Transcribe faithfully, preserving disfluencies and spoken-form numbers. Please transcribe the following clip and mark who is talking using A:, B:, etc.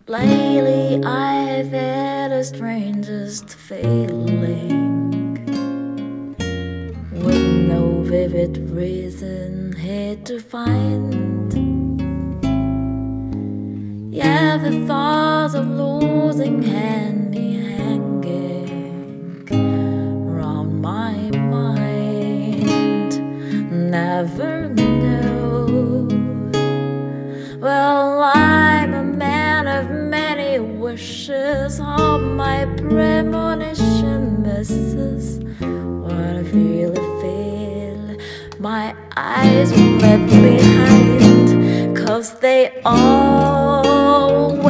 A: Lately I have had the strangest feeling, with no vivid reason here to find. Yeah, the thoughts of losing had me hanging round my mind. Never knew. Well, I'm a man of many wishes. All my premonition misses what I really feel. My eyes were left behind, 'cause they always